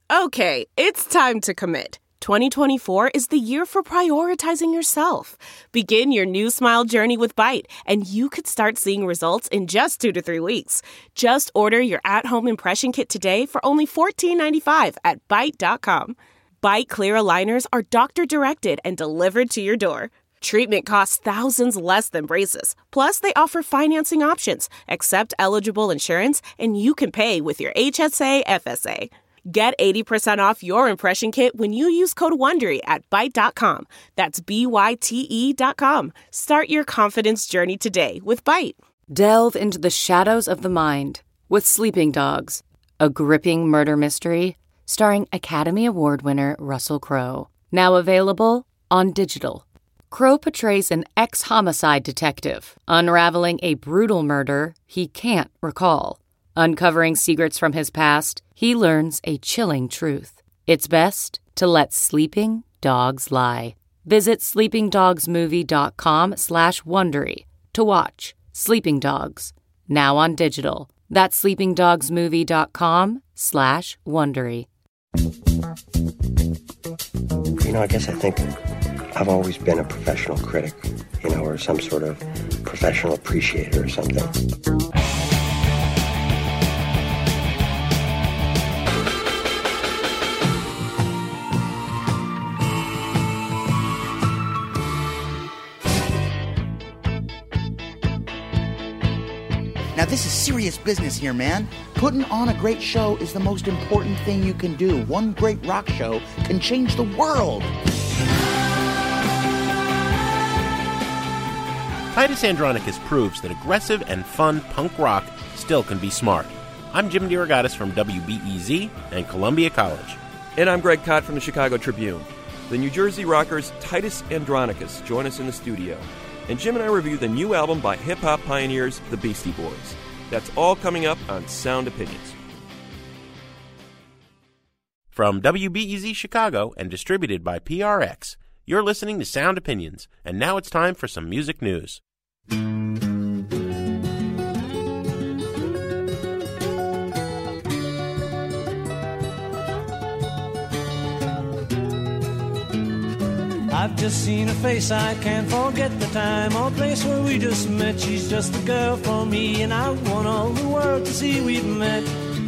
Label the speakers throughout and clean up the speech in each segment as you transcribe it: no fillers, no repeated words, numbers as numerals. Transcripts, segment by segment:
Speaker 1: Okay, it's time to commit. 2024 is the year for prioritizing yourself. Begin your new smile journey with Byte, and you could start seeing results in just 2 to 3 weeks. Just order your at-home impression kit today for only $14.95 at Byte.com. Byte Clear aligners are doctor-directed and delivered to your door. Treatment costs thousands less than braces. Plus, they offer financing options, accept eligible insurance, and you can pay with your HSA, FSA. Get 80% off your impression kit when you use code WONDERY at Byte.com. That's BYTE.com. Start your confidence journey today with Byte.
Speaker 2: Delve into the shadows of the mind with Sleeping Dogs, a gripping murder mystery starring Academy Award winner Russell Crowe. Now available on digital. Crowe portrays an ex-homicide detective unraveling a brutal murder he can't recall. Uncovering secrets from his past, he learns a chilling truth. It's best to let sleeping dogs lie. Visit sleepingdogsmovie.com/Wondery to watch Sleeping Dogs, now on digital. That's sleepingdogsmovie.com/Wondery.
Speaker 3: I guess I think I've always been a professional critic, or some sort of professional appreciator or something.
Speaker 4: Now, this is serious business here, man. Putting on a great show is the most important thing you can do. One great rock show can change the world.
Speaker 5: Titus Andronicus proves that aggressive and fun punk rock still can be smart. I'm Jim DeRogatis from WBEZ and Columbia College.
Speaker 6: And I'm Greg Kot from the Chicago Tribune. The New Jersey rockers Titus Andronicus join us in the studio. And Jim and I review the new album by hip-hop pioneers, the Beastie Boys. That's all coming up on Sound Opinions.
Speaker 5: From WBEZ Chicago and distributed by PRX, you're listening to Sound Opinions. And now it's time for some music news.
Speaker 7: I've just seen her face, I can't forget the time or place where we just met. She's just the girl for me, and I want all the world to see we've met.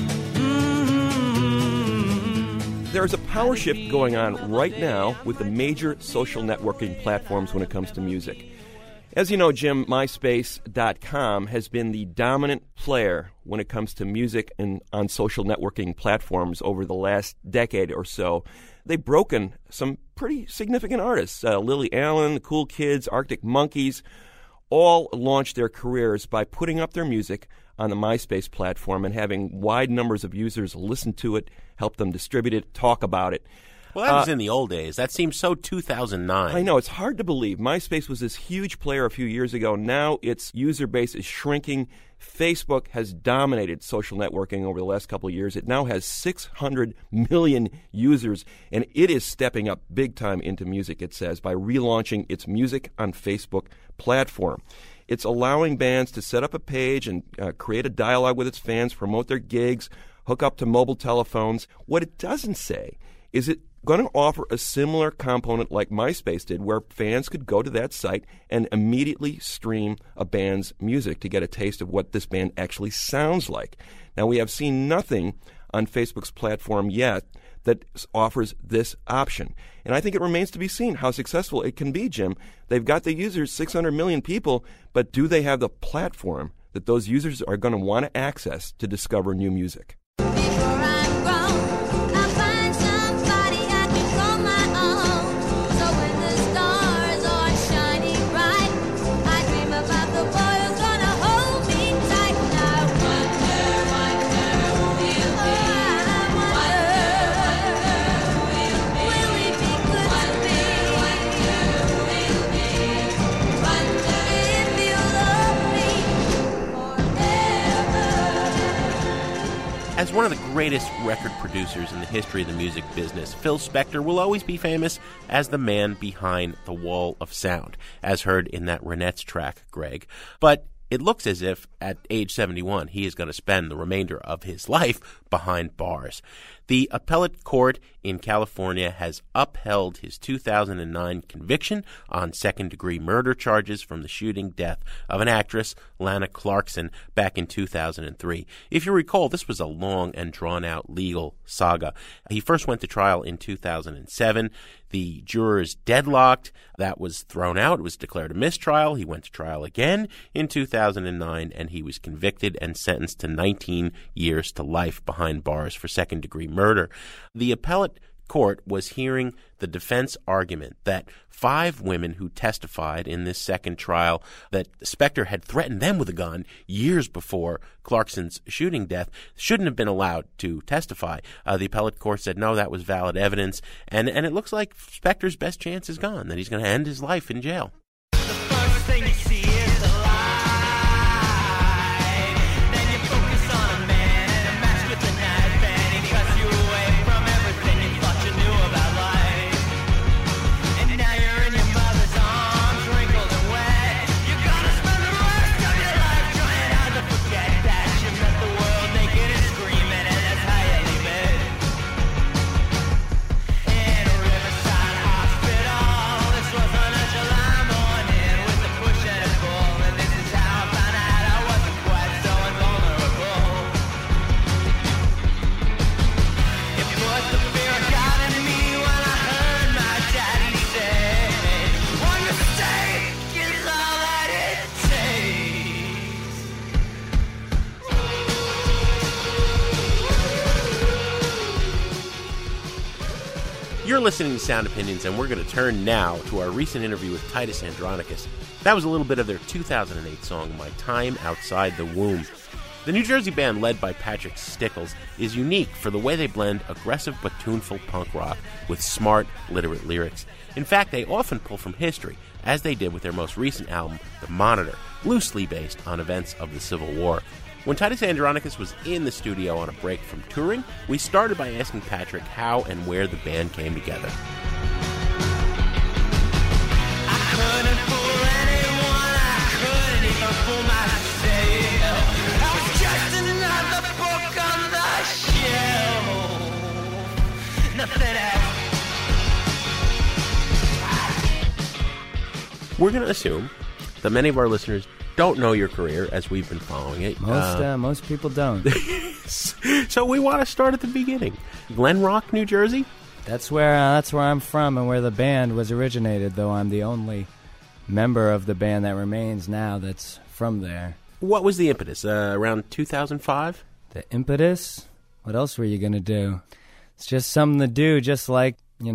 Speaker 6: There's a power shift going on right now with the major social networking platforms when it comes to music. As you know, Jim, MySpace.com has been the dominant player when it comes to music and on social networking platforms over the last decade or so. They've broken some pretty significant artists. Lily Allen, the Cool Kids, Arctic Monkeys, all launched their careers by putting up their music on the MySpace platform and having wide numbers of users listen to it, help them distribute it, talk about it.
Speaker 5: Well, that was in the old days. That seems so 2009.
Speaker 6: I know. It's hard to believe. MySpace was this huge player a few years ago. Now its user base is shrinking. Facebook has dominated social networking over the last couple of years. It now has 600 million users, and it is stepping up big time into music, it says, by relaunching its Music on Facebook platform. It's allowing bands to set up a page and create a dialogue with its fans, promote their gigs, hook up to mobile telephones. What it doesn't say is it going to offer a similar component like MySpace did, where fans could go to that site and immediately stream a band's music to get a taste of what this band actually sounds like. Now, we have seen nothing on Facebook's platform yet that offers this option. And I think it remains to be seen how successful it can be, Jim. They've got the users, 600 million people, but do they have the platform that those users are going to want to access to discover new music?
Speaker 5: As one of the greatest record producers in the history of the music business, Phil Spector will always be famous as the man behind the wall of sound, as heard in that Ronettes track, Greg. But it looks as if, at age 71, he is going to spend the remainder of his life behind bars. The appellate court in California has upheld his 2009 conviction on second-degree murder charges from the shooting death of an actress, Lana Clarkson, back in 2003. If you recall, this was a long and drawn-out legal saga. He first went to trial in 2007. The jurors deadlocked. That was thrown out. It was declared a mistrial. He went to trial again in 2009, and he was convicted and sentenced to 19 years to life behind bars for second-degree murder. The appellate court was hearing the defense argument that 5 women who testified in this second trial that Spector had threatened them with a gun years before Clarkson's shooting death shouldn't have been allowed to testify. The appellate court said no, that was valid evidence, and it looks like Spector's best chance is gone, that he's going to end his life in jail.
Speaker 7: The first thing you see is a lie. Then you focus on a man and a match with a knife, and he cuts you away from everything you thought you knew about life. And now you're in your mother's arms, wrinkled and wet. You're gonna spend the rest of your life trying hard to forget that you met the world naked and screaming, and that's how you leave it. In a Riverside hospital, this was on a July morning with a push and a pull, and this is how I found out I wasn't quite so invulnerable. It put the fear of God in me when I heard my daddy say, one mistake is all that it takes.
Speaker 5: You're listening to Sound Opinions, and we're going to turn now to our recent interview with Titus Andronicus. That was a little bit of their 2008 song, My Time Outside the Womb. The New Jersey band, led by Patrick Stickles, is unique for the way they blend aggressive but tuneful punk rock with smart, literate lyrics. In fact, they often pull from history, as they did with their most recent album, The Monitor, loosely based on events of the Civil War. When Titus Andronicus was in the studio on a break from touring, we started by asking Patrick how and where the band came together.
Speaker 7: I couldn't fool anyone, I couldn't even fool myself. I was just another book on the shelf. Nothing else.
Speaker 5: We're going to assume that many of our listeners don't know your career as we've been following it.
Speaker 8: Most people don't.
Speaker 5: So we want to start at the beginning. Glen Rock, New Jersey?
Speaker 8: That's where I'm from and where the band was originated, though I'm the only member of the band that remains now that's from there.
Speaker 5: What was the impetus? Around 2005?
Speaker 8: The impetus? What else were you going to do? It's just something to do, just like,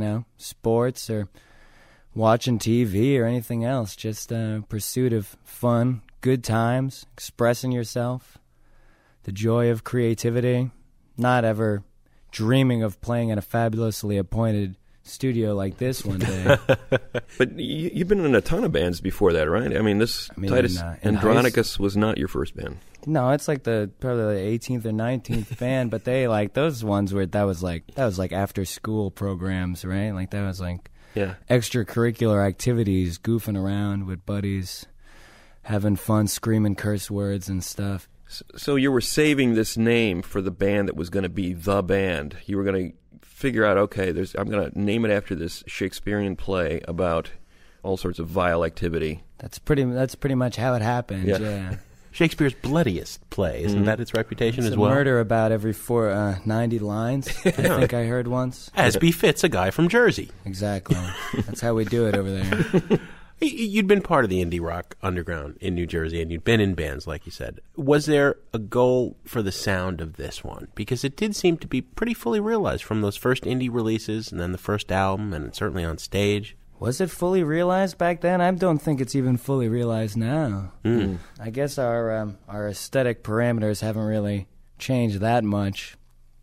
Speaker 8: sports or watching TV or anything else. Just a pursuit of fun, good times, expressing yourself, the joy of creativity, not ever dreaming of playing in a fabulously appointed studio like this one day.
Speaker 6: But you've been in a ton of bands before that, right? Titus Andronicus was not your first band.
Speaker 8: No, it's like probably the 18th or 19th band, but they those ones where that was like after school programs, right? Like that was like extracurricular activities, goofing around with buddies, having fun, screaming curse words and stuff.
Speaker 6: So you were saving this name for the band that was going to be the band. You were going to figure out, okay, I'm going to name it after this Shakespearean play about all sorts of vile activity.
Speaker 8: That's pretty much how it happened. Yeah.
Speaker 5: Shakespeare's bloodiest play, isn't that its reputation
Speaker 8: it's
Speaker 5: as well?
Speaker 8: Murder about every 90 lines, I think I heard once.
Speaker 5: As befits a guy from Jersey.
Speaker 8: Exactly. That's how we do it over there.
Speaker 5: You'd been part of the indie rock underground in New Jersey, and you'd been in bands, like you said. Was there a goal for the sound of this one? Because it did seem to be pretty fully realized from those first indie releases, and then the first album, and certainly on stage.
Speaker 8: Was it fully realized back then? I don't think it's even fully realized now. I guess our aesthetic parameters haven't really changed that much.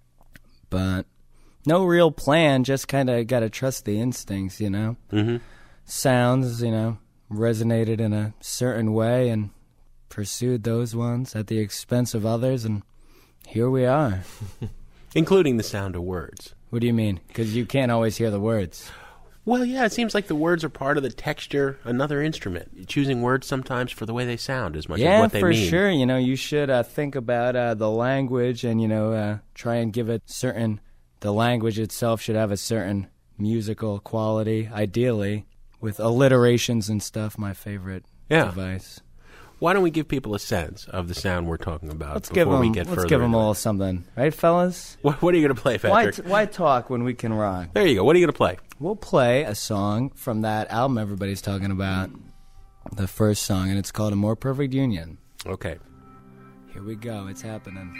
Speaker 8: But no real plan, just kind of got to trust the instincts, Mm-hmm. Sounds, resonated in a certain way and pursued those ones at the expense of others, and here we are.
Speaker 5: Including the sound of words.
Speaker 8: What do you mean? Because you can't always hear the words.
Speaker 5: Well, yeah, it seems like the words are part of the texture, another instrument. Choosing words sometimes for the way they sound as much as what they mean.
Speaker 8: Yeah, for sure. You should think about the language and, try and give it certain the language itself should have a certain musical quality, ideally, with alliterations and stuff, my favorite device.
Speaker 5: Why don't we give people a sense of the sound we're talking about
Speaker 8: Let's
Speaker 5: before we get further?
Speaker 8: Let's give them
Speaker 5: into
Speaker 8: all
Speaker 5: it?
Speaker 8: something. Right, fellas?
Speaker 5: What are you going to play, Patrick?
Speaker 8: Why talk when we can rock?
Speaker 5: There you go. What are you going to play?
Speaker 8: We'll play a song from that album everybody's talking about, the first song, and it's called A More Perfect Union.
Speaker 5: Okay.
Speaker 8: Here we go. It's happening.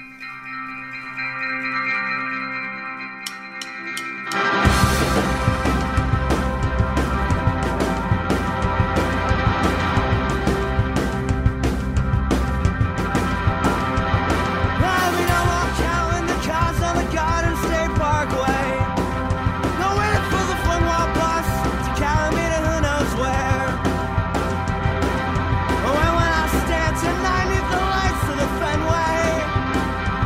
Speaker 7: Tonight, neath the lights of the Fenway,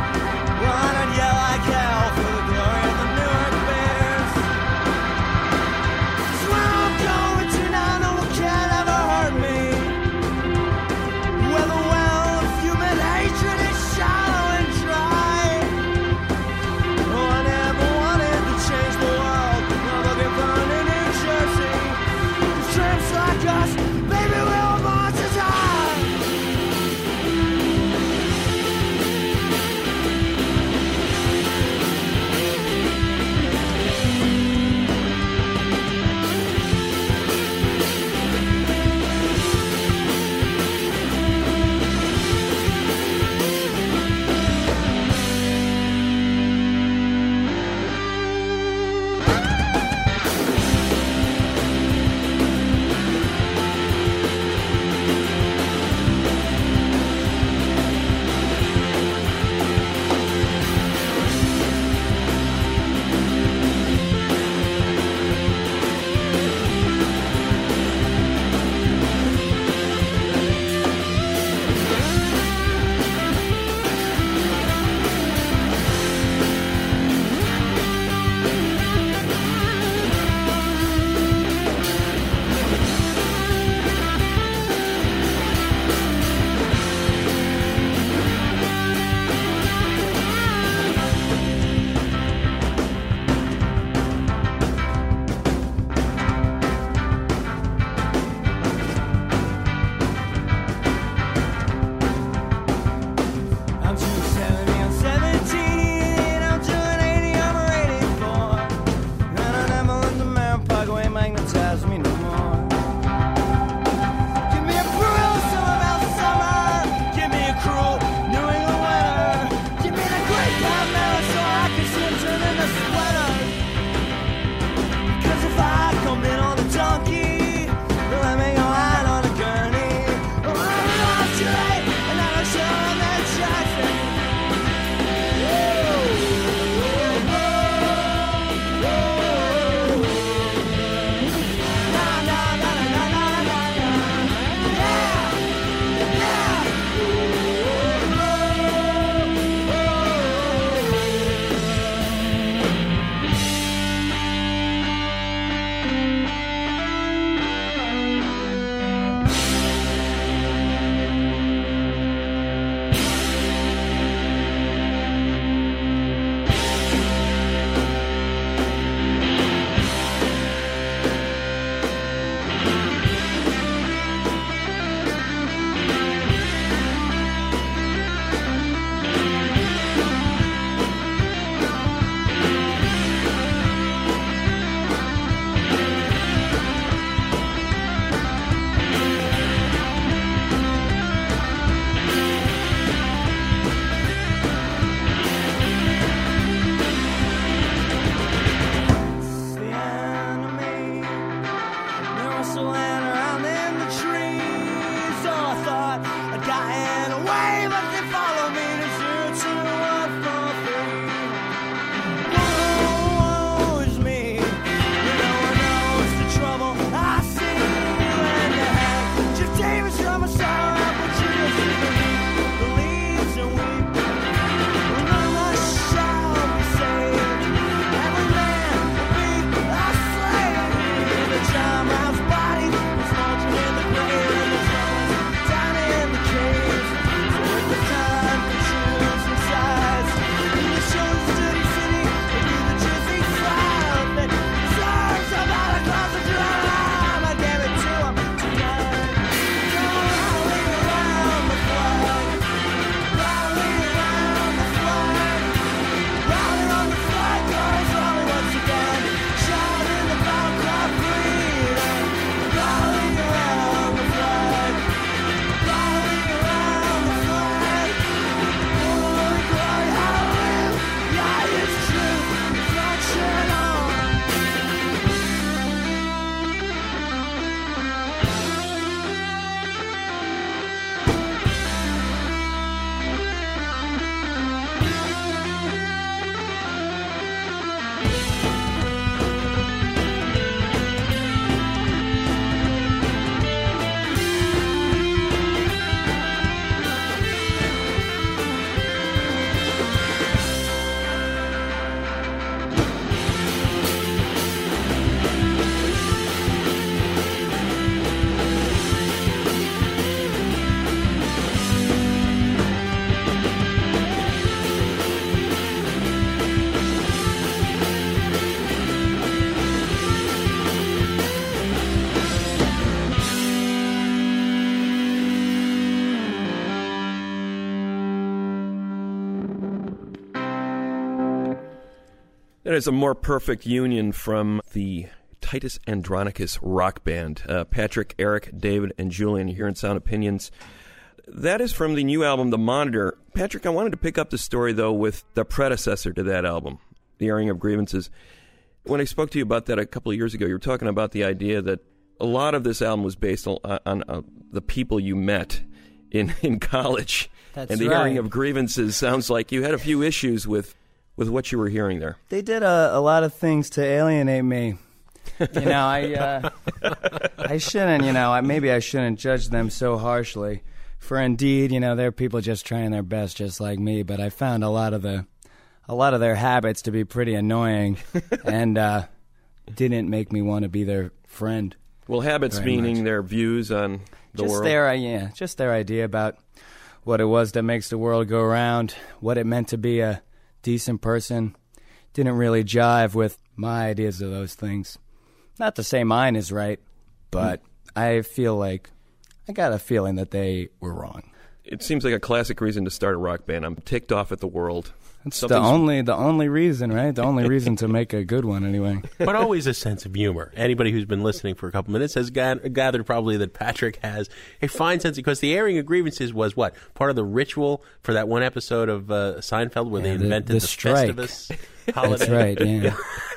Speaker 6: That is a more perfect union from the Titus Andronicus rock band. Patrick, Eric, David, and Julian here in Sound Opinions. That is from the new album, The Monitor. Patrick, I wanted to pick up the story, though, with the predecessor to that album, The Airing of Grievances. When I spoke to you about that a couple of years ago, you were talking about the idea that a lot of this album was based on the people you met in college.
Speaker 8: That's
Speaker 6: and The
Speaker 8: right.
Speaker 6: Airing of Grievances sounds like you had a few issues with what you were hearing there.
Speaker 8: They did a lot of things to alienate me. I shouldn't, maybe I shouldn't judge them so harshly. For indeed, they're people just trying their best, just like me. But I found a lot of their habits to be pretty annoying, and didn't make me want to be their friend.
Speaker 6: Well, habits
Speaker 8: Very
Speaker 6: meaning
Speaker 8: much.
Speaker 6: their views on the
Speaker 8: Just
Speaker 6: world.
Speaker 8: just their idea about what it was that makes the world go round, what it meant to be a decent person. Didn't really jive with my ideas of those things. Not to say mine is right, but I feel like I got a feeling that they were wrong.
Speaker 6: It seems like a classic reason to start a rock band. I'm ticked off at the world.
Speaker 8: It's the only reason, right? The only reason to make a good one, anyway.
Speaker 5: But always a sense of humor. Anybody who's been listening for a couple minutes has gathered probably that Patrick has a fine sense, because the airing of grievances was what? Part of the ritual for that one episode of Seinfeld where they invented the
Speaker 8: strike.
Speaker 5: Festivus holiday.
Speaker 8: That's right, yeah.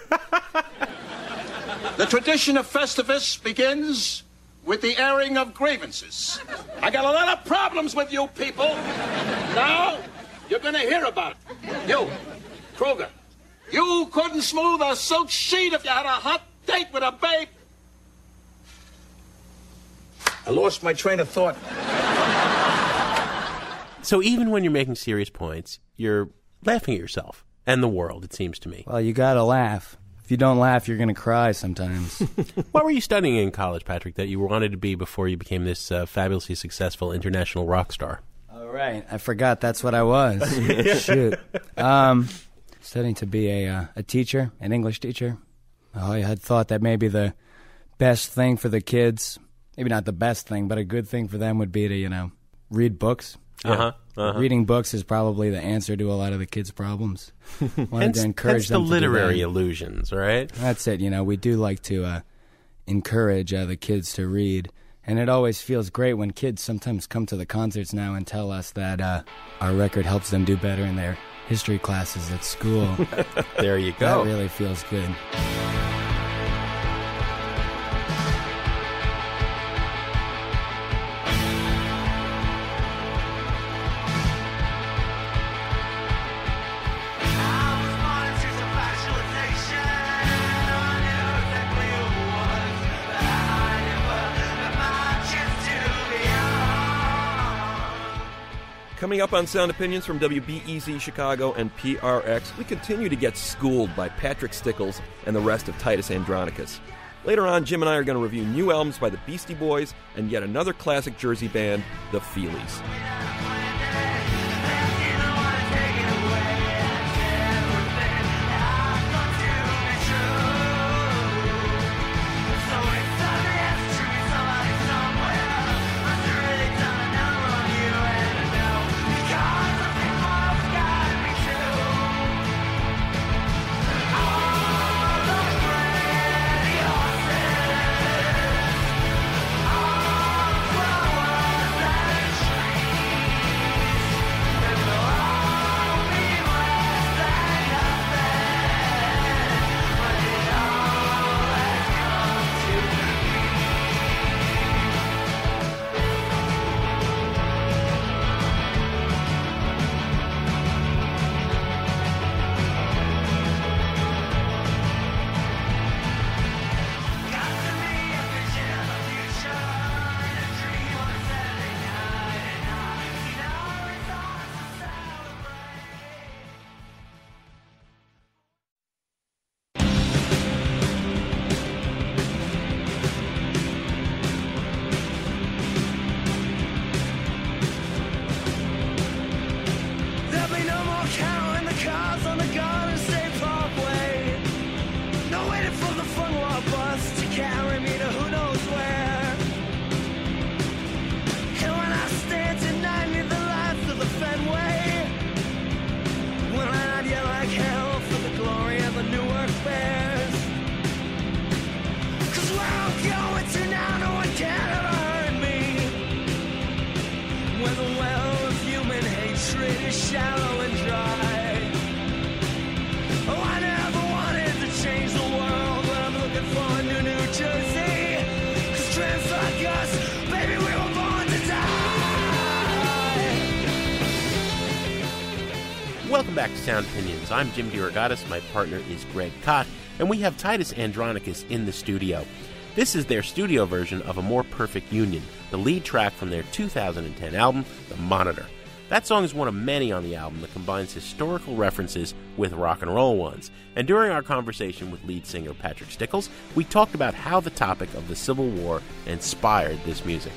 Speaker 9: The tradition of Festivus begins with the airing of grievances. I got a lot of problems with you people. Now, you're going to hear about it. You, Kruger, you couldn't smooth a silk sheet if you had a hot date with a babe. I lost my train of thought.
Speaker 5: So even when you're making serious points, you're laughing at yourself and the world, it seems to me.
Speaker 8: Well, you gotta laugh. If you don't laugh, you're gonna cry sometimes.
Speaker 5: What were you studying in college, Patrick, that you wanted to be before you became this fabulously successful international rock star?
Speaker 8: All right, I forgot that's what I was. Shoot. Studying to be a teacher, an English teacher. I had thought that maybe the best thing for the kids, maybe not the best thing, but a good thing for them would be to, read books. Reading books is probably the answer to a lot of the kids' problems. Wanted to encourage them
Speaker 5: the
Speaker 8: to
Speaker 5: literary
Speaker 8: do that.
Speaker 5: illusions, right?
Speaker 8: That's it. We do like to encourage the kids to read. And it always feels great when kids sometimes come to the concerts now and tell us that our record helps them do better in their history classes at school.
Speaker 5: There you go.
Speaker 8: That really feels good.
Speaker 6: Coming up on Sound Opinions from WBEZ Chicago and PRX, we continue to get schooled by Patrick Stickles and the rest of Titus Andronicus. Later on, Jim and I are going to review new albums by the Beastie Boys and yet another classic Jersey band, the Feelies.
Speaker 5: back to Sound Opinions. I'm Jim DeRogatis. My partner is Greg Kot, and we have Titus Andronicus in the studio. This is their studio version of A More Perfect Union, the lead track from their 2010 album, The Monitor. That song is one of many on the album that combines historical references with rock and roll ones. And during our conversation with lead singer Patrick Stickles, we talked about how the topic of the Civil War inspired this music.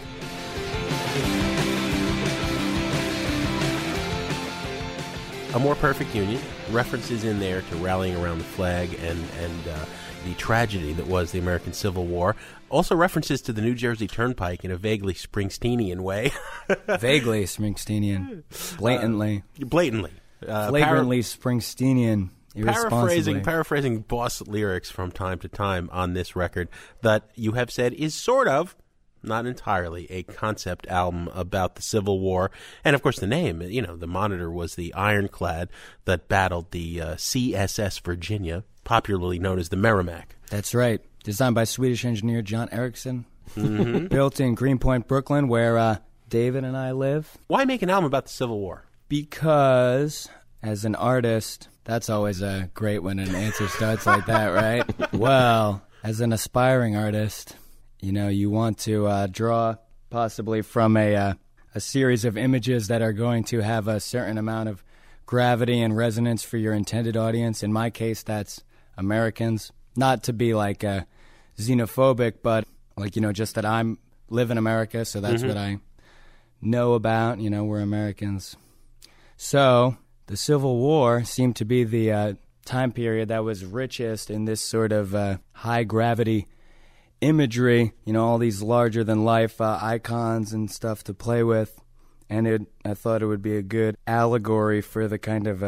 Speaker 5: A More Perfect Union, references in there to rallying around the flag and the tragedy that was the American Civil War. Also references to the New Jersey Turnpike in a vaguely Springsteenian way.
Speaker 8: Vaguely Springsteenian. Blatantly.
Speaker 5: Blatantly.
Speaker 8: Flagrantly Springsteenian.
Speaker 5: Paraphrasing Boss lyrics from time to time on this record that you have said is sort of, not entirely, a concept album about the Civil War. And, of course, the name, The Monitor was the ironclad that battled the CSS Virginia, popularly known as the Merrimack.
Speaker 8: That's right. Designed by Swedish engineer John Erickson. Mm-hmm. Built in Greenpoint, Brooklyn, where David and I live.
Speaker 5: Why make an album about the Civil War?
Speaker 8: Because, as an artist, that's always great when an answer starts like that, right? Well, as an aspiring artist, you want to draw possibly from a series of images that are going to have a certain amount of gravity and resonance for your intended audience. In my case, that's Americans. Not to be xenophobic, but just that I live in America, so that's what I know about. We're Americans. So the Civil War seemed to be the time period that was richest in this sort of high gravity imagery, all these larger-than-life icons and stuff to play with, and I thought it would be a good allegory for the kind of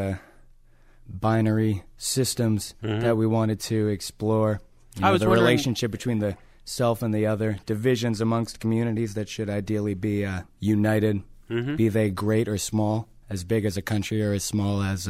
Speaker 8: binary systems that we wanted to explore. The relationship between the self and the other, divisions amongst communities that should ideally be united, be they great or small, as big as a country or as small as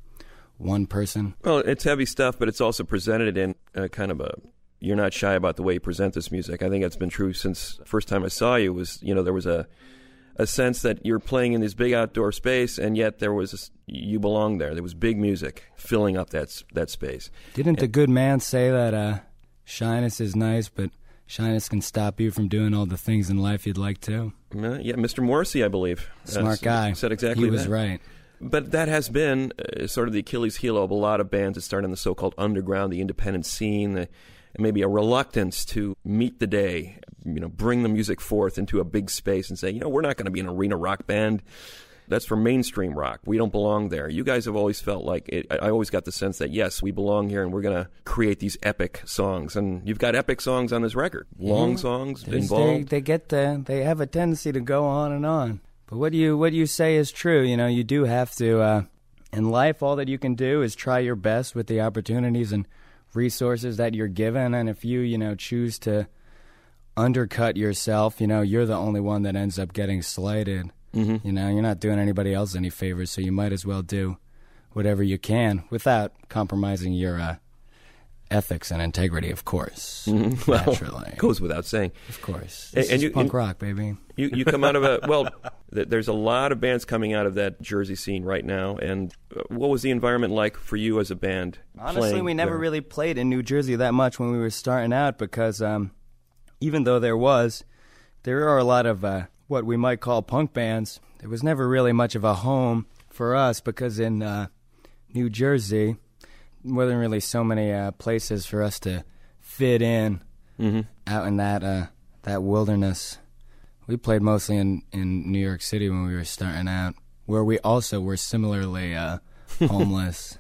Speaker 8: one person.
Speaker 6: Well, it's heavy stuff, but it's also presented in kind of you're not shy about the way you present this music. I think that's been true since the first time I saw you. Was there was a sense that you're playing in this big outdoor space, and yet you belong there. There was big music filling up that space.
Speaker 8: Didn't the good man say that shyness is nice, but shyness can stop you from doing all the things in life you'd like to?
Speaker 6: Yeah, Mr. Morrissey, I believe.
Speaker 8: Smart guy.
Speaker 6: Said exactly that.
Speaker 8: He was right.
Speaker 6: But that has been sort of the Achilles heel of a lot of bands that start in the so-called underground, the independent scene, maybe a reluctance to meet the day, bring the music forth into a big space and say, we're not going to be an arena rock band. That's for mainstream rock. We don't belong there. You guys have always felt like it. I always got the sense that, yes, we belong here and we're going to create these epic songs. And you've got epic songs on this record. Long songs involved.
Speaker 8: They have a tendency to go on and on. But what you say is true. You do have to, in life, all that you can do is try your best with the opportunities and resources that you're given, and if you choose to undercut yourself, you're the only one that ends up getting slighted. You're not doing anybody else any favors, so you might as well do whatever you can without compromising your ethics and integrity, of course.
Speaker 6: Well,
Speaker 8: naturally,
Speaker 6: goes without saying.
Speaker 8: Of course, this is punk rock, baby.
Speaker 6: You come out of there's a lot of bands coming out of that Jersey scene right now, and what was the environment like for you as a band?
Speaker 8: Honestly, we never really played in New Jersey that much when we were starting out because even though there are a lot of what we might call punk bands, there was never really much of a home for us because in New Jersey, there wasn't really so many places for us to fit in out in that wilderness. We played mostly in New York City when we were starting out, where we also were similarly homeless.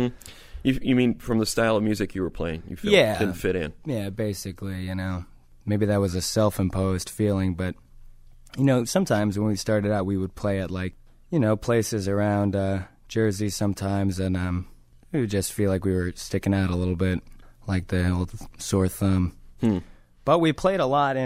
Speaker 6: You mean from the style of music you were playing? You felt didn't fit in?
Speaker 8: Yeah, basically, Maybe that was a self-imposed feeling, but, sometimes when we started out, we would play at, places around Jersey sometimes, and we would just feel like we were sticking out a little bit, like the old sore thumb. But we played a lot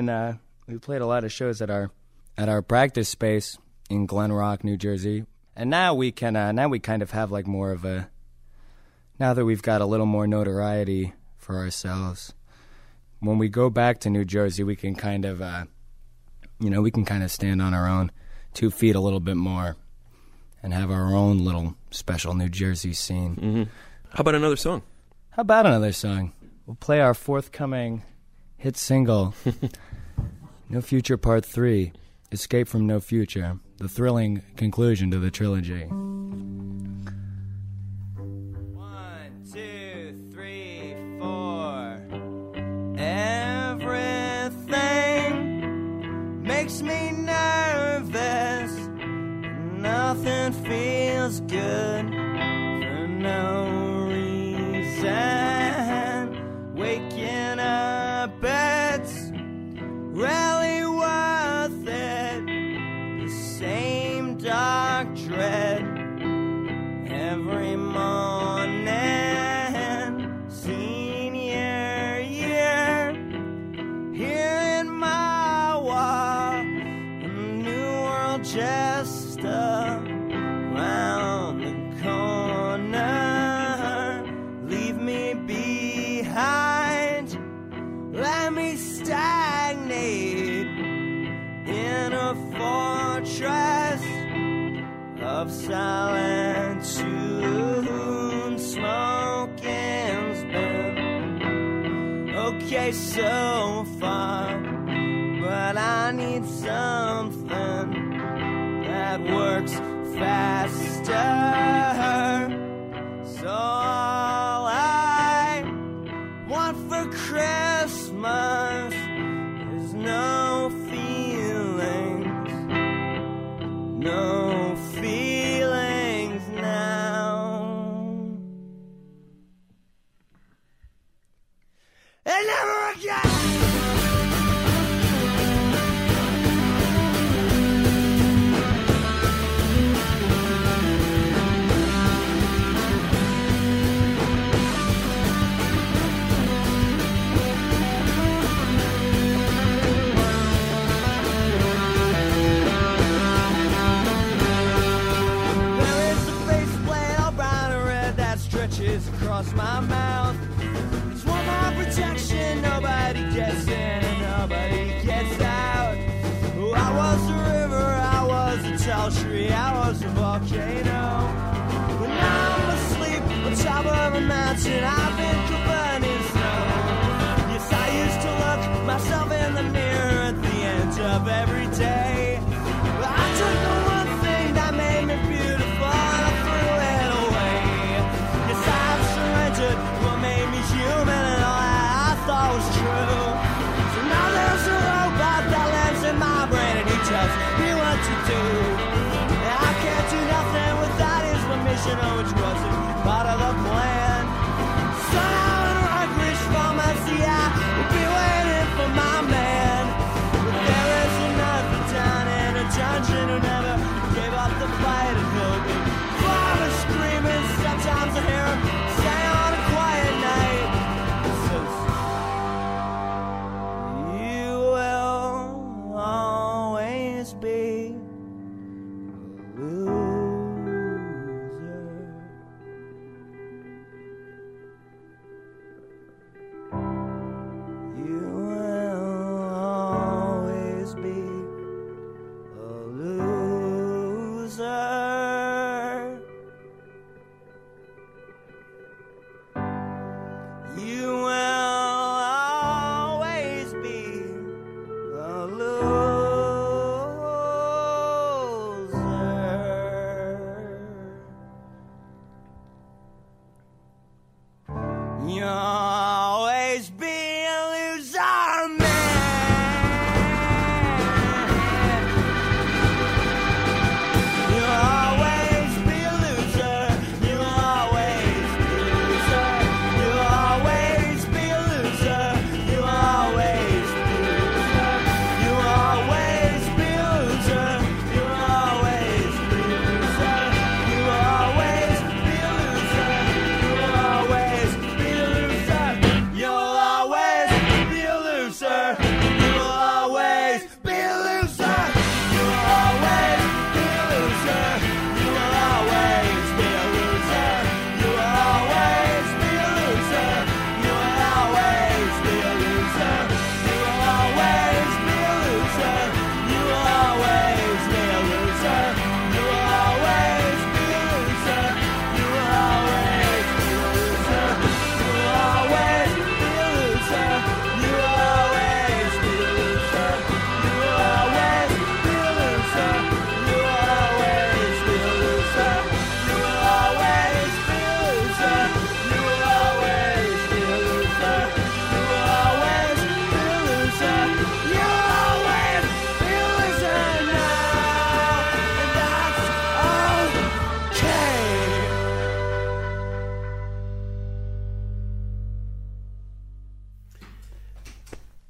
Speaker 8: of shows at our practice space in Glen Rock, New Jersey, and now we kind of have more of a. Now that we've got a little more notoriety for ourselves, when we go back to New Jersey, we can kind of, stand on our own 2 feet a little bit more, and have our own little special New Jersey scene.
Speaker 6: Mm-hmm. How about another song?
Speaker 8: How about another song? We'll play our forthcoming hit single, No Future Part 3, Escape from No Future, the thrilling conclusion to the trilogy. 1, 2, 3, 4. Everything makes me nervous. Nothing feels good for no reason. Waking up, it's really worth it. The same dark dread every morning. Senior year, here in my wall, a new world just around the corner. Leave me behind, let me stagnate in a fortress of solitude. Smoking's been okay so far, but I need something that works faster. So all I want for Christmas is no feelings, no feelings now, and never again. Across my mouth, it's one more protection. Nobody gets in and nobody gets out. Oh, I was a river, I was a tall tree, I was a volcano. But now I'm asleep on top of a mountain. I've been covered in snow. Yes, I used to look myself in the mirror at the end of every day. But I took the one thing that made me beautiful and I threw it away. Yes, I've surrendered what made me human, and all that I thought was true. So now there's a robot that lives in my brain, and he tells me what to do. And I can't do nothing without his permission, which wasn't part of the plan. So now in Rutgers Pharmacy, I will be waiting for my man. But there is another down in a dungeon who never gave up the fight, and he'll be farmers screaming. Sometimes I hear him say on a quiet night, he says, you will always be a loser.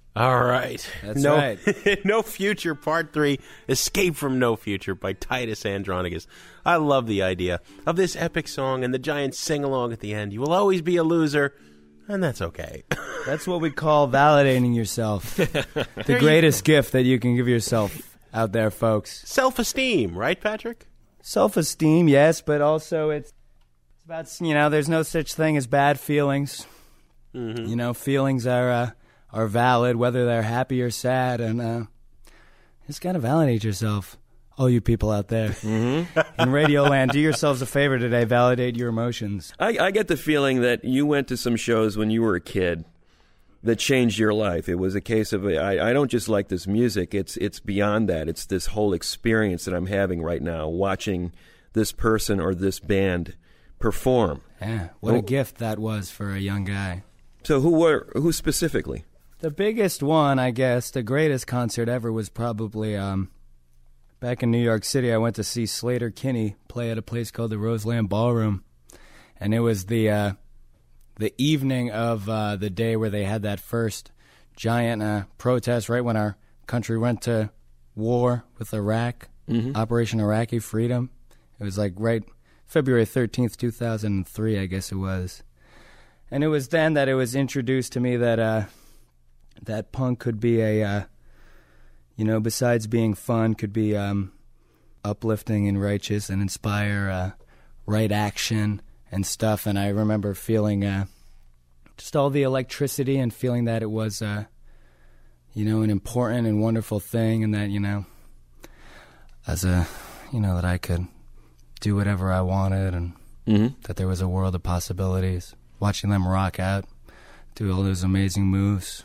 Speaker 5: All right.
Speaker 8: That's right.
Speaker 5: No Future, Part 3, Escape from No Future by Titus Andronicus. I love the idea of this epic song and the giant sing-along at the end. You will always be a loser, and that's okay.
Speaker 8: That's what we call validating yourself. The greatest gift that you can give yourself out there, folks.
Speaker 5: Self-esteem, right, Patrick?
Speaker 8: Self-esteem, yes, but also it's about, there's no such thing as bad feelings. Mm-hmm. Feelings are valid, whether they're happy or sad, and just gotta validate yourself. All you people out there in Radioland, do yourselves a favor today. Validate your emotions.
Speaker 6: I get the feeling that you went to some shows when you were a kid that changed your life. It was a case of, I don't just like this music, it's beyond that. It's this whole experience that I'm having right now, watching this person or this band perform.
Speaker 8: Yeah, what a gift that was for a young guy.
Speaker 6: So who specifically?
Speaker 8: The biggest one, I guess, the greatest concert ever was probably back in New York City. I went to see Slater-Kinney play at a place called the Roseland Ballroom, and it was the evening of the day where they had that first giant protest right when our country went to war with Iraq, Operation Iraqi Freedom. It was like right February 13th, 2003, I guess it was. And it was then that it was introduced to me that that punk could be a, besides being fun, could be uplifting and righteous and inspire right action and stuff. And I remember feeling just all the electricity and feeling that it was, an important and wonderful thing, and that, that I could do whatever I wanted, and that there was a world of possibilities. Watching them rock out, do all those amazing moves.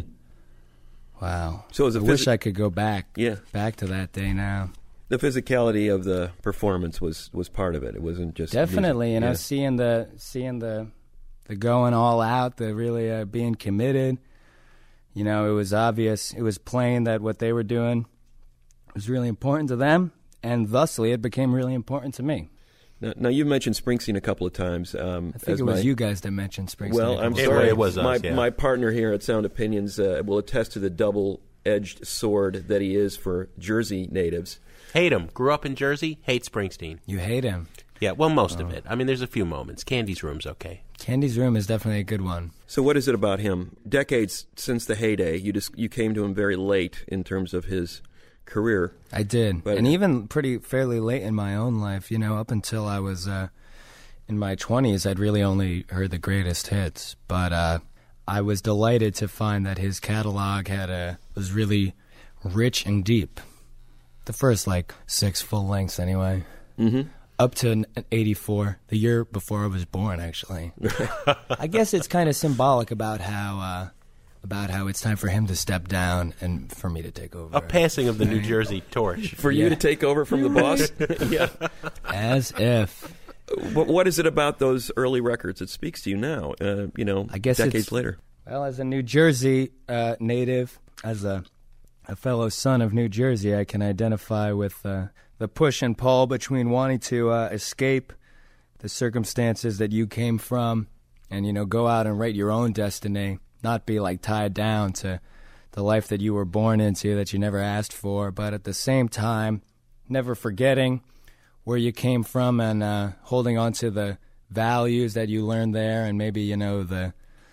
Speaker 8: Wow.
Speaker 6: So I
Speaker 8: wish I could go back.
Speaker 6: Yeah.
Speaker 8: Back to that day now.
Speaker 6: The physicality of the performance was part of it. It wasn't just
Speaker 8: definitely,
Speaker 6: music.
Speaker 8: Seeing the going all out, the really being committed. It was obvious. It was plain that what they were doing was really important to them, and thusly it became really important to me.
Speaker 6: Now you've mentioned Springsteen a couple of times.
Speaker 8: I think it was you guys that mentioned Springsteen.
Speaker 6: Well, I'm sorry.
Speaker 5: It was us,
Speaker 6: my partner here at Sound Opinions will attest to the double-edged sword that he is for Jersey natives.
Speaker 5: Hate him. Grew up in Jersey. Hate Springsteen.
Speaker 8: You hate him.
Speaker 5: Yeah, well, most of it. I mean, there's a few moments. Candy's Room's okay.
Speaker 8: Candy's Room is definitely a good one.
Speaker 6: So what is it about him? Decades since the heyday, you came to him very late in terms of his career.
Speaker 8: I did. And even fairly late in my own life, up until I was in my 20s, I'd really only heard the greatest hits. But I was delighted to find that his catalog was really rich and deep. The first, 6 full lengths anyway. Mm-hmm. Up to 84, the year before I was born, actually. I guess it's kind of symbolic about how it's time for him to step down and for me to take over.
Speaker 5: A passing of the New Jersey torch.
Speaker 6: For you to take over from the boss?
Speaker 5: Yeah.
Speaker 8: As if.
Speaker 6: But what is it about those early records that speaks to you now,
Speaker 8: I guess
Speaker 6: decades later?
Speaker 8: Well, as a New Jersey native, as a fellow son of New Jersey, I can identify with the push and pull between wanting to escape the circumstances that you came from and, go out and write your own destiny. Not be tied down to the life that you were born into that you never asked for, but at the same time, never forgetting where you came from and holding on to the values that you learned there, and maybe the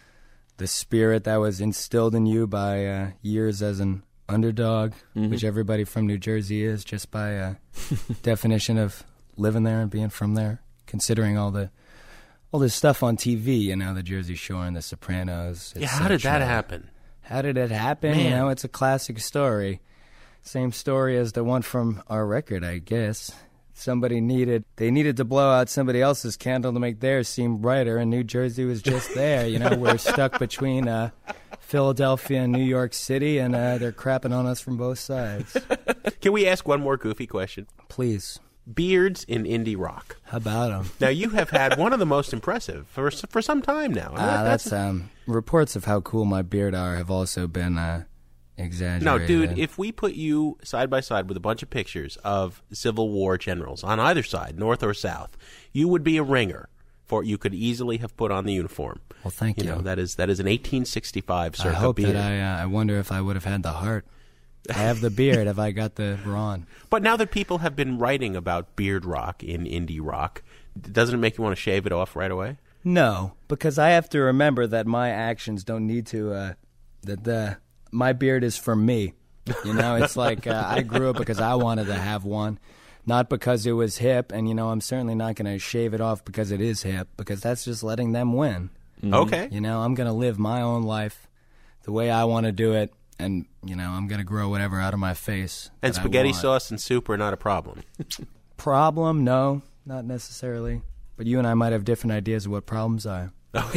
Speaker 8: spirit that was instilled in you by years as an underdog, which everybody from New Jersey is just by definition of living there and being from there, considering all this stuff on TV, the Jersey Shore and the Sopranos.
Speaker 5: Yeah, how did that happen?
Speaker 8: How did it happen?
Speaker 5: Man.
Speaker 8: It's a classic story. Same story as the one from our record, I guess. They needed to blow out somebody else's candle to make theirs seem brighter, and New Jersey was just there. We're stuck between Philadelphia and New York City, and they're crapping on us from both sides.
Speaker 5: Can we ask one more goofy question?
Speaker 8: Please.
Speaker 5: Beards in indie rock.
Speaker 8: How about them?
Speaker 5: Now, you have had one of the most impressive for some time now.
Speaker 8: That's reports of how cool my beard are have also been exaggerated.
Speaker 5: No, dude, if we put you side by side with a bunch of pictures of Civil War generals on either side, North or South, you would be a ringer for you could easily have put on the uniform.
Speaker 8: Well, thank you.
Speaker 5: You know, that is an 1865 circa
Speaker 8: I hope
Speaker 5: beard.
Speaker 8: that I wonder if I would have had the heart. I have the beard. Have I got the brawn?
Speaker 5: But now that people have been writing about beard rock in indie rock, doesn't it make you want to shave it off right away?
Speaker 8: No, because I have to remember that my actions don't need to. My beard is for me. You know, it's like I grew up because I wanted to have one, not because it was hip. And I'm certainly not going to shave it off because it is hip, because that's just letting them win.
Speaker 5: Mm-hmm. Okay.
Speaker 8: I'm going to live my own life the way I want to do it. And, I'm going to grow whatever out of my face.
Speaker 5: And spaghetti sauce and soup are not a problem.
Speaker 8: Problem? No, not necessarily. But you and I might have different ideas of what problems are.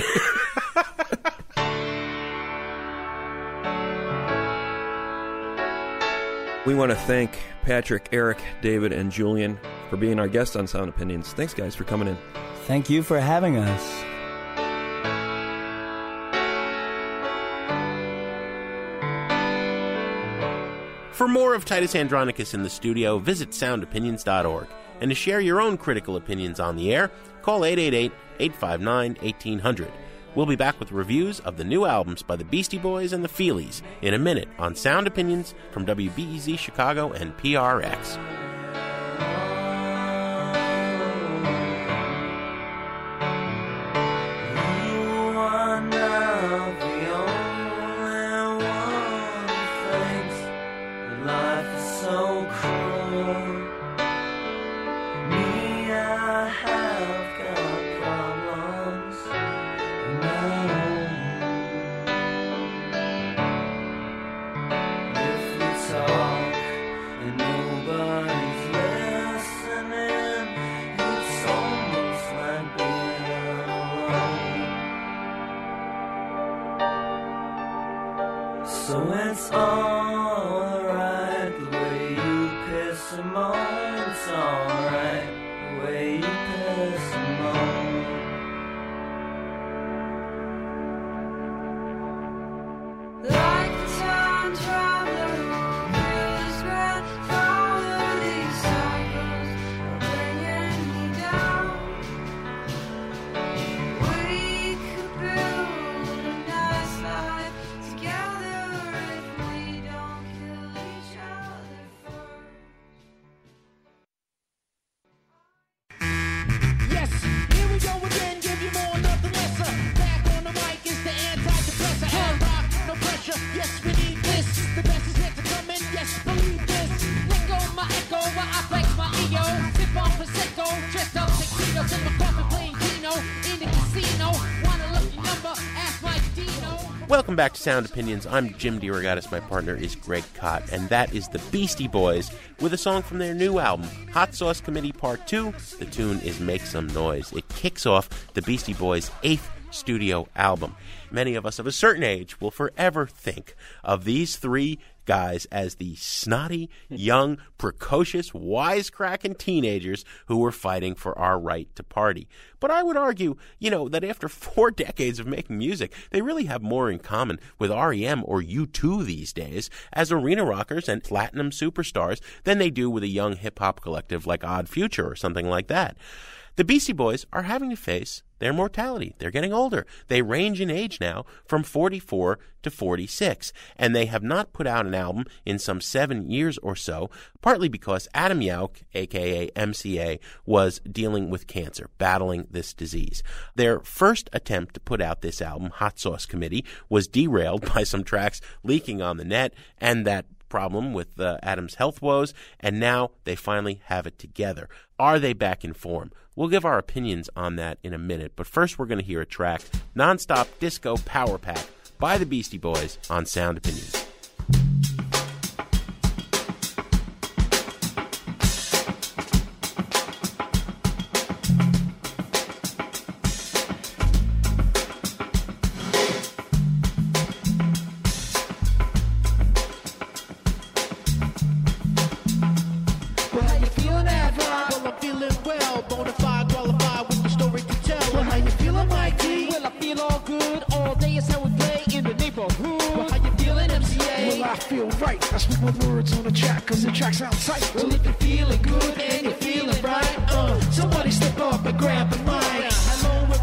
Speaker 6: We want to thank Patrick, Eric, David, and Julian for being our guests on Sound Opinions. Thanks, guys, for coming in.
Speaker 8: Thank you for having us.
Speaker 5: For more of Titus Andronicus in the studio, visit soundopinions.org. And to share your own critical opinions on the air, call 888-859-1800. We'll be back with reviews of the new albums by the Beastie Boys and the Feelies in a minute on Sound Opinions from WBEZ Chicago and PRX.
Speaker 7: So it's alright the way you piss him on. It's alright the way you piss him on. Like the time traveler who feels bad, follow these cycles are bringing me down. We could build a nice life together if we don't kill each other first.
Speaker 10: Yes, here we go again, give you more, nothing lesser. Back on the mic is the antidepressant. Hard rock, no pressure, yes, we need this. The best is yet to come in, yes, believe this. Let go my echo, while I flex my ego. Sip on Prosecco, dressed up tuxedos in my coffin playing Keno. In the casino, wanna look your number, ask Mike Dino.
Speaker 5: Welcome back to Sound Opinions. I'm Jim DeRogatis. My partner is Greg Kot, and that is the Beastie Boys with a song from their new album, Hot Sauce Committee Part 2. The tune is Make Some Noise. It kicks off the Beastie Boys' 8th studio album. Many of us of a certain age will forever think of these three guys as the snotty, young, precocious, wisecracking teenagers who were fighting for our right to party. But I would argue, that after 4 decades of making music, they really have more in common with R.E.M. or U2 these days as arena rockers and platinum superstars than they do with a young hip-hop collective like Odd Future or something like that. The Beastie Boys are having to face their mortality. They're getting older. They range in age now from 44 to 46, and they have not put out an album in some 7 years or so, partly because Adam Yauch, a.k.a. MCA, was dealing with cancer, battling this disease. Their first attempt to put out this album, Hot Sauce Committee, was derailed by some tracks leaking on the net and that problem with Adam's health woes, and now they finally have it together. Are they back in form? We'll give our opinions on that in a minute, but first we're going to hear a track, Nonstop Disco Power Pack by the Beastie Boys on Sound Opinions.
Speaker 10: Well, how you feeling, Adrock? Well, I'm feeling well, bonafide, qualified with the story to tell. Well, how you feeling, Mikey? Well, I feel all good. All day is how we play in the neighborhood. Well, how you feeling, MCA?
Speaker 11: Well, I feel right. That's with my words on the track, cause the track sound tight.
Speaker 10: Well, if you're feeling good and you're feeling right, somebody step up and grab the mic. Hello,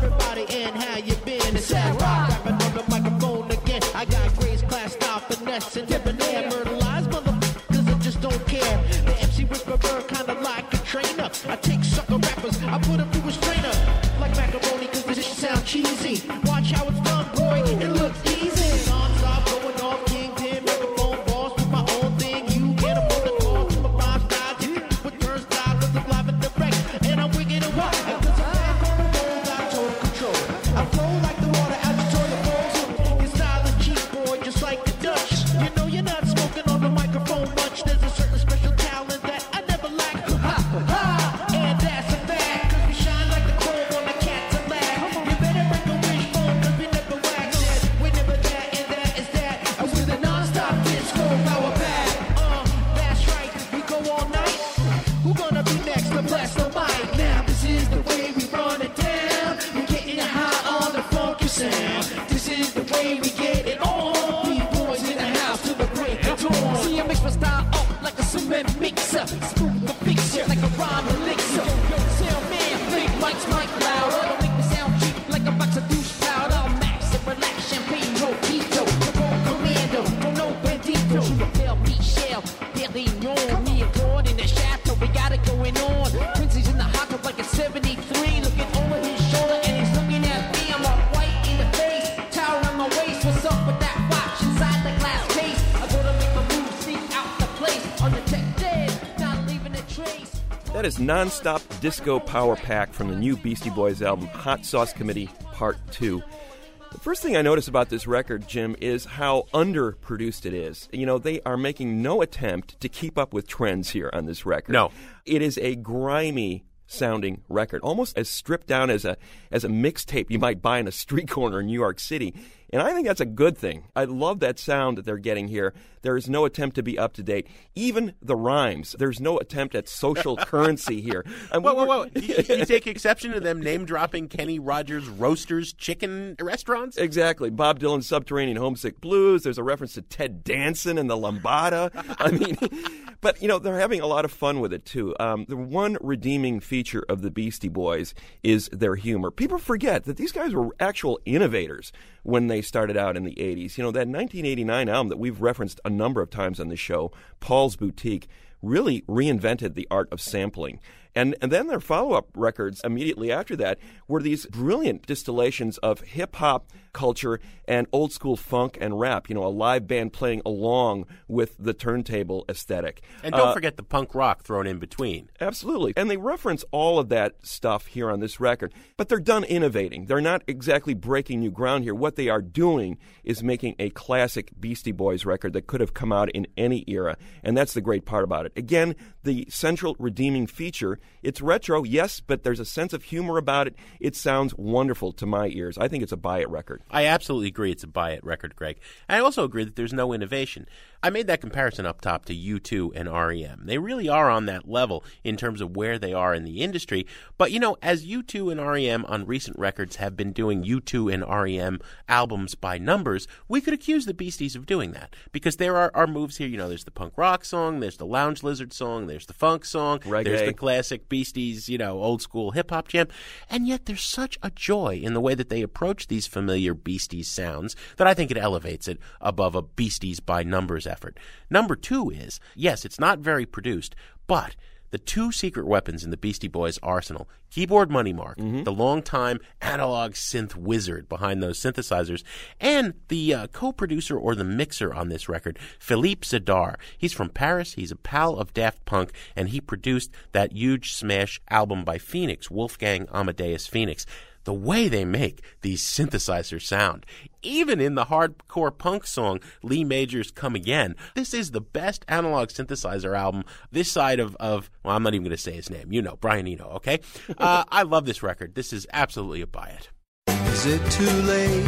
Speaker 10: finesse and debonair. Murder lies, motherfuckers, I just don't care. The MC Whisperer, kinda like a trainer. I take sucker rappers, I put them through a strainer. Like macaroni, cause this shit sound cheesy. Watch how it's done, boy, it looks easy. Non-stop going off, kingpin, microphone boss, do my own thing. You get them on the call, to my rhyme style. You can do with turnstile, cause I'm live and direct. And I'm wicked and wild, cause I'm back on the road, got total control. I flow like the water out the toilet bowl. Your style is cheap, boy, just like the Dutch. You know you're not smoking on the microphone much. There's a certain special talent that I never lack. Ha, ha, and that's a fact. Cause we shine like the chrome on the Cadillac. You better break a wishbone, cause we never wax it. We never that, and that is that. I was with a non-stop disco power pack. That's right, we go all night. Who gonna be next to bless the mic? Now this is the way we run it down. We're getting high on the funky sound. This is the way we get it on. B-boys in the house till the break of dawn. See, I mix my style up like a cement mixer. Smooth the picture like a rhyme elixir. Yo, sound man, big mics, mic louder. Don't make me sound cheap like a box of douche powder. Max and relax, champagne, mojito. The wrong commando, don't know bandito. You repel, Michelle, Perignon. Me adored in the chateau, we got it going on. Quincy's in the hot tub like a 73. Looking over his shoulder and he's looking at me. I'm all white in the face, towel on my waist. What's up with that watch inside the glass case? I gotta make my move, sneak out the place. Undetected, not leaving a trace.
Speaker 6: That is Non-Stop Disco Power Pack from the new Beastie Boys album, Hot Sauce Committee Part 2. The first thing I notice about this record, Jim, is how underproduced it is. You know, they are making no attempt to keep up with trends here on this record.
Speaker 5: No.
Speaker 6: It is a grimy sounding record, almost as stripped down as a mixtape you might buy in a street corner in New York City. And I think that's a good thing. I love that sound that they're getting here. There is no attempt to be up to date. Even the rhymes. There's no attempt at social currency here.
Speaker 5: Whoa. You take exception to them name-dropping Kenny Rogers Roasters chicken restaurants?
Speaker 6: Exactly. Bob Dylan's Subterranean Homesick Blues. There's a reference to Ted Danson and the Lambada. I mean, but, you know, they're having a lot of fun with it, too. The one redeeming feature of the Beastie Boys is their humor. People forget that these guys were actual innovators when they started out in the 80s. You know, that 1989 album that we've referenced a number of times on the show, Paul's Boutique, really reinvented the art of sampling. And then their follow-up records immediately after that were these brilliant distillations of hip-hop culture and old-school funk and rap, you know, a live band playing along with the turntable aesthetic.
Speaker 5: And don't forget the punk rock thrown in between.
Speaker 6: Absolutely. And they reference all of that stuff here on this record. But they're done innovating. They're not exactly breaking new ground here. What they are doing is making a classic Beastie Boys record that could have come out in any era. And that's the great part about it. Again, the central redeeming feature, it's retro, yes, but there's a sense of humor about it. It sounds wonderful to my ears. I think it's a buy-it record.
Speaker 5: I absolutely agree it's a buy-it record, Greg. I also agree that there's no innovation. I made that comparison up top to U2 and R.E.M. They really are on that level in terms of where they are in the industry. But, you know, as U2 and R.E.M. on recent records have been doing U2 and R.E.M. albums by numbers, we could accuse the Beasties of doing that. Because there are moves here. You know, there's the punk rock song, there's the Lounge Lizard song, there's the funk song,
Speaker 6: reggae.
Speaker 5: There's the classic Beasties, you know, old school hip-hop jam. And yet there's such a joy in the way that they approach these familiar Beasties sounds that I think it elevates it above a Beasties by numbers effort. Number two is, yes, it's not very produced, but the two secret weapons in the Beastie Boys arsenal, Keyboard Money Mark, the longtime analog synth wizard behind those synthesizers, and the co-producer or the mixer on this record, Philippe Zadar. He's from Paris, he's a pal of Daft Punk, and he produced that huge smash album by Phoenix, Wolfgang Amadeus Phoenix. The way they make these synthesizers sound, even in the hardcore punk song Lee Major's Come Again, this is the best analog synthesizer album this side of well, I'm not even going to say his name. You know, Brian Eno, okay? I love this record. This is absolutely a buy-it.
Speaker 12: Is it too late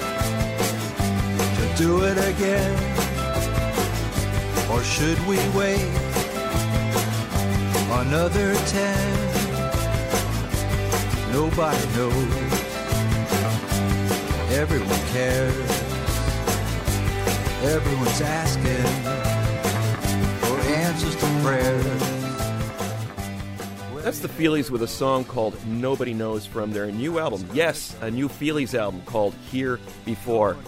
Speaker 12: to do it again? Or should we wait another 10? Nobody knows. Everyone cares. Everyone's asking for answers to prayers.
Speaker 6: That's the Feelies with a song called Nobody Knows from their new album. Yes, a new Feelies album called Here Before.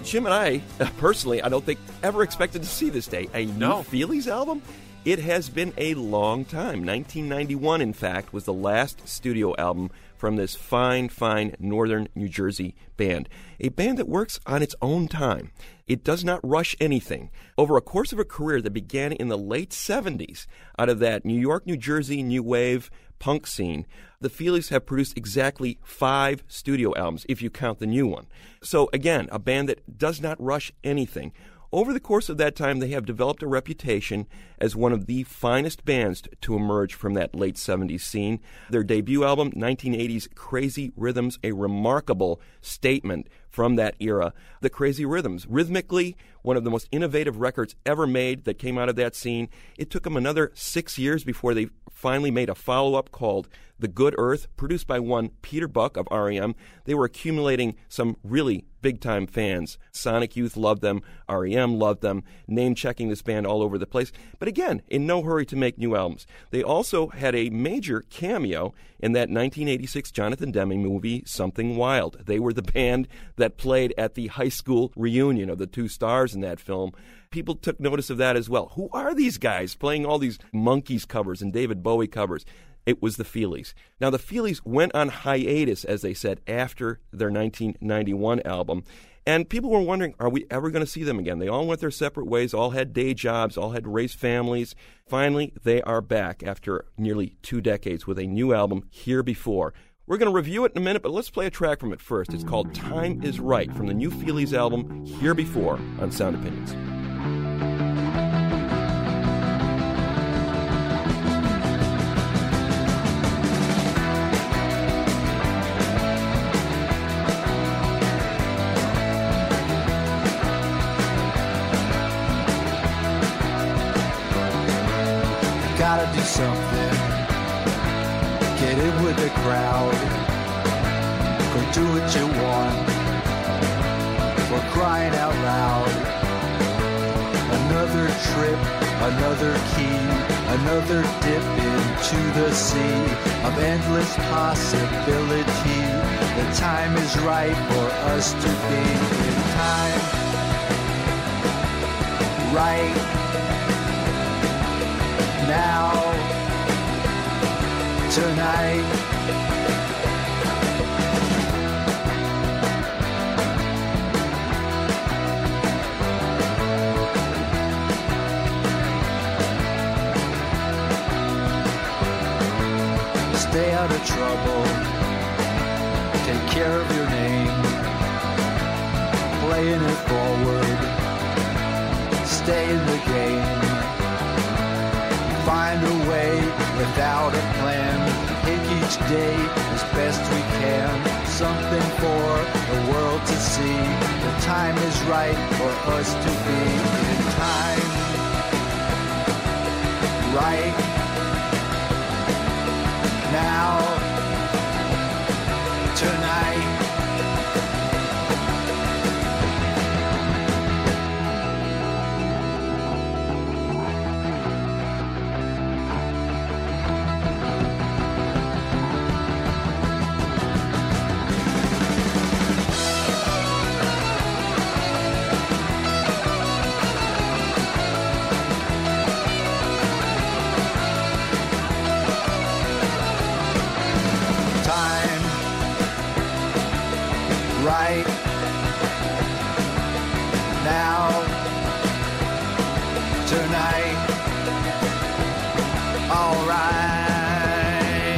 Speaker 6: Jim and I, personally, I don't think ever expected to see this day. A new Feelies album? It has been a long time. 1991, in fact, was the last studio album from this fine, fine northern New Jersey band. A band that works on its own time. It does not rush anything. Over a course of a career that began in the late 70s, out of that New York, New Jersey, new wave punk scene, the Feelies have produced exactly 5 studio albums, if you count the new one. So again, a band that does not rush anything. Over the course of that time, they have developed a reputation as one of the finest bands to emerge from that late 70s scene. Their debut album, 1980's Crazy Rhythms, a remarkable statement from that era. The Crazy Rhythms, rhythmically, one of the most innovative records ever made that came out of that scene. It took them another 6 years before they finally made a follow-up called The Good Earth, produced by one Peter Buck of R.E.M. They were accumulating some really big-time fans. Sonic Youth loved them. R.E.M. loved them. Name-checking this band all over the place. But again, in no hurry to make new albums. They also had a major cameo in that 1986 Jonathan Demme movie, Something Wild. They were the band that played at the high school reunion of the 2 stars in that film. People took notice of that as well. Who are these guys playing all these Monkees covers and David Bowie covers? It was the Feelies. Now, the Feelies went on hiatus, as they said, after their 1991 album. And people were wondering, are we ever going to see them again? They all went their separate ways, all had day jobs, all had raised families. Finally, they are back after nearly 2 decades with a new album, Here Before. We're going to review it in a minute, but let's play a track from it first. It's called Time Is Right, from the new Feelies album, Here Before, on Sound Opinions.
Speaker 12: Gotta do something, get in with the crowd, go do what you want, for crying out loud. Another trip, another key, another dip into the sea of endless possibility. The time is right for us to be in time, right now, tonight. Stay out of trouble, take care of your name, playing it forward, stay in the game. Find a way without a plan. Take each day as best we can. Something for the world to see. The time is right for us to be in time. Right now, tonight. Right now, tonight, all right.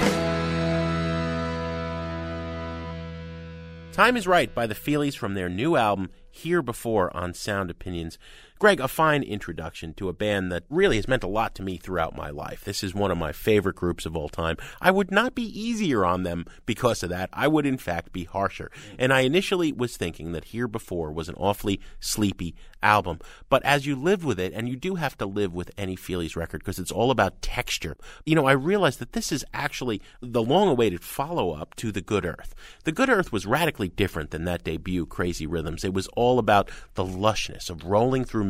Speaker 5: Time Is Right by the Feelies from their new album, Here Before, on Sound Opinions. Greg, a fine introduction to a band that really has meant a lot to me throughout my life. This is one of my favorite groups of all time. I would not be easier on them because of that. I would, in fact, be harsher. And I initially was thinking that Here Before was an awfully sleepy album. But as you live with it, and you do have to live with any Feelies record because it's all about texture, I realized that this is actually the long-awaited follow-up to The Good Earth. The Good Earth was radically different than that debut, Crazy Rhythms. It was all about the lushness of rolling through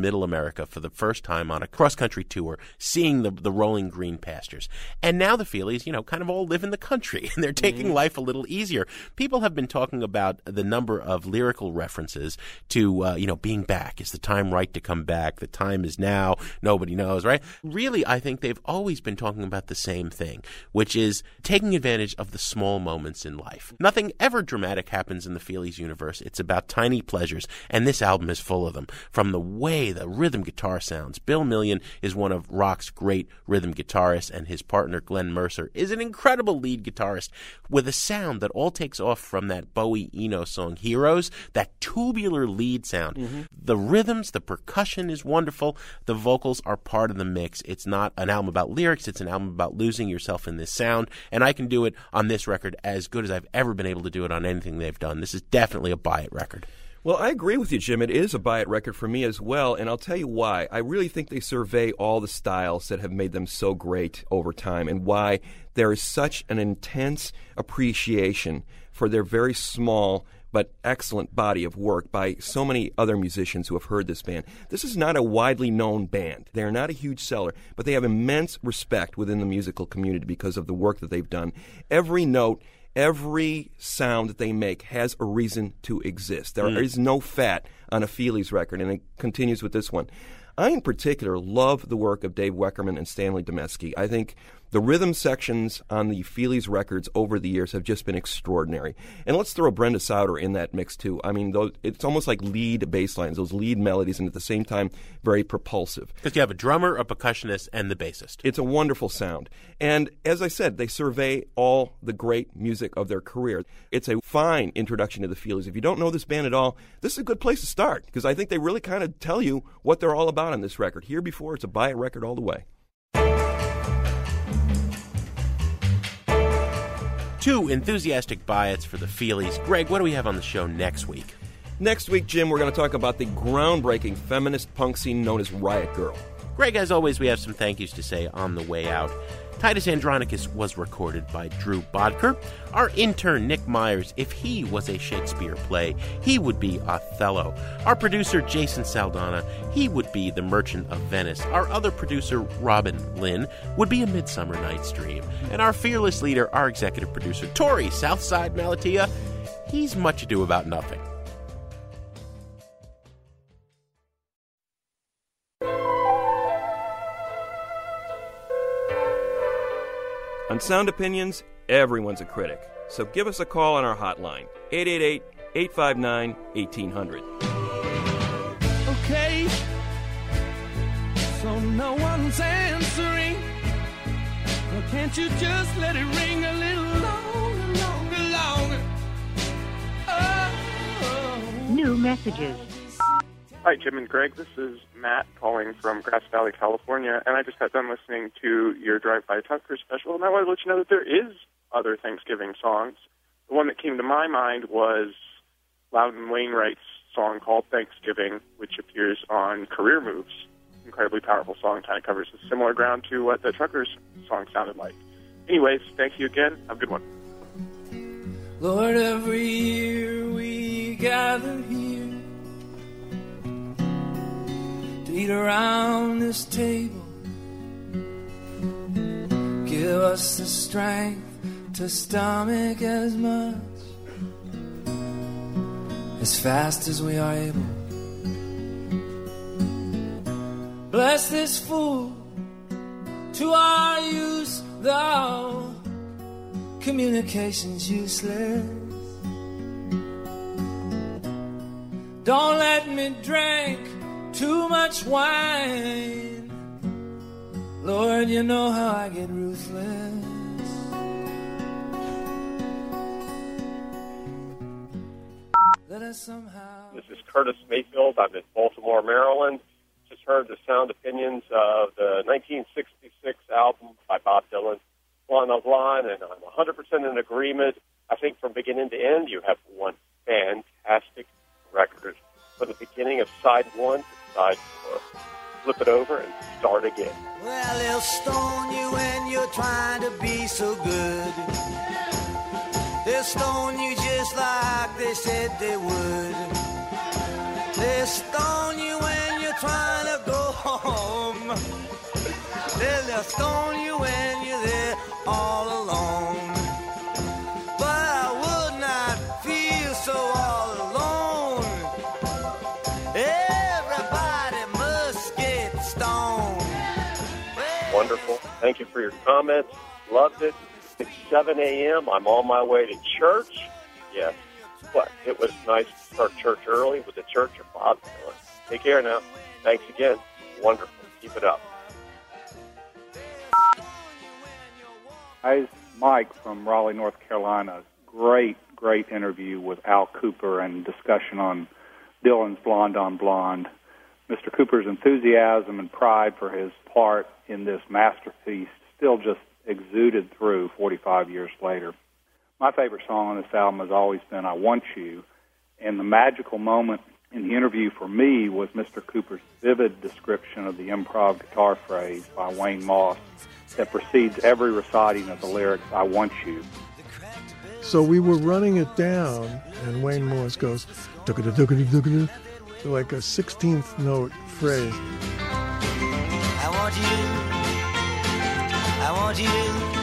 Speaker 5: Middle America for the first time on a cross-country tour, seeing the rolling green pastures. And now the Feelies, kind of all live in the country, and they're taking life a little easier. People have been talking about the number of lyrical references to, being back. Is the time right to come back? The time is now. Nobody knows, right? Really, I think they've always been talking about the same thing, which is taking advantage of the small moments in life. Nothing ever dramatic happens in the Feelies universe. It's about tiny pleasures, and this album is full of them. From the way the rhythm guitar sounds. Bill Million is one of rock's great rhythm guitarists, and his partner Glenn Mercer is an incredible lead guitarist with a sound that all takes off from that Bowie Eno song Heroes, that tubular lead sound. The rhythms, the percussion is wonderful. The vocals are part of the mix. It's not an album about lyrics. It's an album about losing yourself in this sound, and I can do it on this record as good as I've ever been able to do it on anything they've done. This is definitely a buy-it record.
Speaker 6: Well, I agree with you, Jim. It is a buy-it record for me as well, and I'll tell you why. I really think they survey all the styles that have made them so great over time and why there is such an intense appreciation for their very small but excellent body of work by so many other musicians who have heard this band. This is not a widely known band. They are not a huge seller, but they have immense respect within the musical community because of the work that they've done. Every note, every sound that they make has a reason to exist. There is no fat on a Feelies record, and it continues with this one. I, in particular, love the work of Dave Weckerman and Stanley Demesky. I think the rhythm sections on the Feelies records over the years have just been extraordinary. And let's throw Brenda Sauter in that mix, too. I mean, it's almost like lead bass lines, those lead melodies, and at the same time, very propulsive.
Speaker 5: Because you have a drummer, a percussionist, and the bassist.
Speaker 6: It's a wonderful sound. And as I said, they survey all the great music of their career. It's a fine introduction to the Feelies. If you don't know this band at all, this is a good place to start, because I think they really kind of tell you what they're all about on this record. Here before, it's a buy-it record all the way.
Speaker 5: Two enthusiastic buy-its for the Feelies. Greg, what do we have on the show next week?
Speaker 6: Next week, Jim, we're going to talk about the groundbreaking feminist punk scene known as Riot Grrrl.
Speaker 5: Greg, as always, we have some thank yous to say on the way out. Titus Andronicus was recorded by Drew Bodker. Our intern, Nick Myers, if he was a Shakespeare play, he would be Othello. Our producer, Jason Saldana, he would be The Merchant of Venice. Our other producer, Robin Lynn, would be A Midsummer Night's Dream. And our fearless leader, our executive producer, Tori Southside Malatia, he's Much Ado About Nothing.
Speaker 6: On Sound Opinions, everyone's a critic. So give us a call on our hotline, 888-859-1800.
Speaker 11: Okay, so no one's answering. Well, can't you just let it ring a little longer, longer, longer? Oh.
Speaker 13: New messages.
Speaker 14: Hi, Jim and Greg. This is Matt calling from Grass Valley, California, and I just got done listening to your Drive-By Tucker special, and I wanted to let you know that there is other Thanksgiving songs. The one that came to my mind was Loudon Wainwright's song called Thanksgiving, which appears on Career Moves. Incredibly powerful song, kind of covers a similar ground to what the Truckers song sounded like. Anyways, thank you again. Have a good one.
Speaker 7: Lord, every year we gather here to eat around this table. Give us the strength to stomach as much as fast as we are able. Bless this food to our use, though communication's useless. Don't let me drink too much wine. Lord, you know how I get ruthless. Let us somehow.
Speaker 15: This is Curtis Mayfield. I'm in Baltimore, Maryland. Just heard the sound opinions of the 1966 album by Bob Dylan, Line of Line, and I'm 100% in agreement. I think from beginning to end, you have one fantastic record. From the beginning of side 1 to side 4. Flip it over and start again.
Speaker 10: Well, they'll stone you when you're trying to be so good. They'll stone you just like they said they would. They'll stone you when you're trying
Speaker 7: just on you when you're there all alone. But I would not feel so all alone. Everybody must get stoned.
Speaker 15: Wonderful. Thank you for your comments. Loved it. It's 7 a.m. I'm on my way to church. Yes. What? It was nice to start church early with the Church of Bob Dylan. Take care now. Thanks again. Wonderful. Keep it up.
Speaker 13: Hi, it's Mike from Raleigh, North Carolina. Great interview with Al Cooper and discussion on Dylan's Blonde on Blonde. Mr. Cooper's enthusiasm and pride for his part in this masterpiece still just exuded through 45 years later. My favorite song on this album has always been I Want You, and the magical moment in the interview for me was Mr. Cooper's vivid description of the improv guitar phrase by Wayne Moss that precedes every reciting of the lyrics, I want you.
Speaker 16: So we were running it down, and Wayne Moss goes, "Dugga-da-dugga-da-dugga-da," like a 16th note phrase.
Speaker 7: I want you. I want you.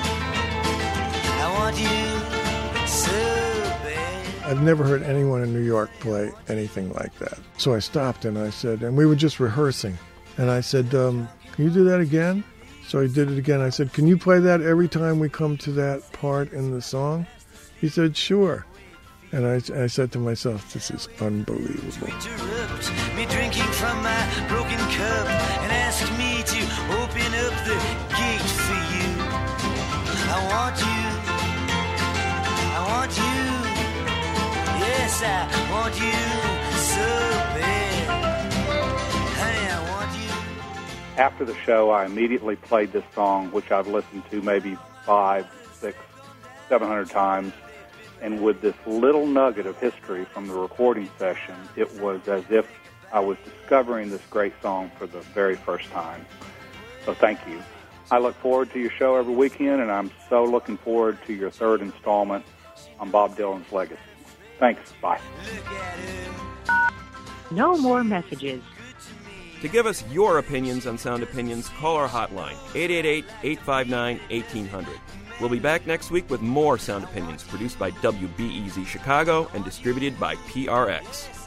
Speaker 7: I want you so bad.
Speaker 16: I've never heard anyone in New York play anything like that. So I stopped and I said, and we were just rehearsing, and I said, can you do that again? So he did it again. I said, can you play that every time we come to that part in the song? He said, sure. And I said to myself, this is unbelievable.
Speaker 7: Interrupt me drinking from my broken cup and ask me to open up the gate for you. I want you. I want you. Yes, I want you so bad. Honey, I want you.
Speaker 13: After the show, I immediately played this song, which I've listened to maybe 500, 600, 700 times. And with this little nugget of history from the recording session, it was as if I was discovering this great song for the very first time. So thank you. I look forward to your show every weekend, and I'm so looking forward to your third installment on Bob Dylan's legacy. Thanks. Bye.
Speaker 17: No more messages.
Speaker 6: To give us your opinions on Sound Opinions, call our hotline, 888-859-1800. We'll be back next week with more Sound Opinions, produced by WBEZ Chicago and distributed by PRX.